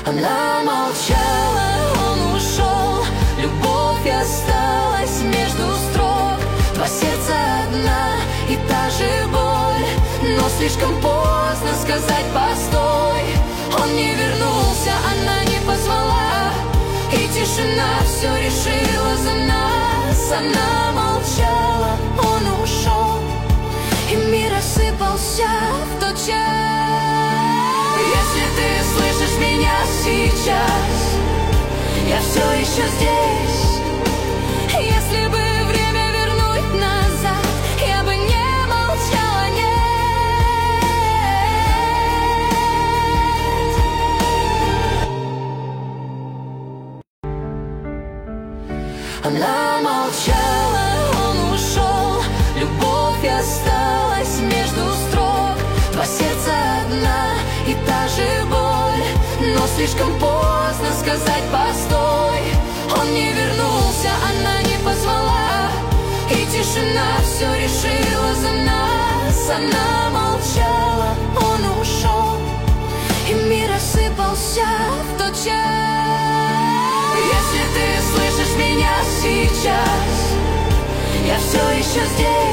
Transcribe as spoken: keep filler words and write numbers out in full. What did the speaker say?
Она молчала, он ушел, любовь осталась между строк. Два сердца одна и та же боль, но слишком поздно сказать постой. Он не вернулся, она не позвала, и тишина все решила за нас. Она молчала, он ушел, и мир рассыпался в тот час. Если ты слышишь меня сейчас, я все еще здесь. Если бы время вернуть назад, я бы не молчала, нет. Она молчала, он ушел, любовь осталась между строк. Два сердца одна и та же боль, но слишком поздно сказать постой. Он не вернулся, она не позвала, и тишина все решила за нас. Она молчала, он ушел, и мир рассыпался в тот час. Если ты слышишь меня сейчас, я все еще здесь.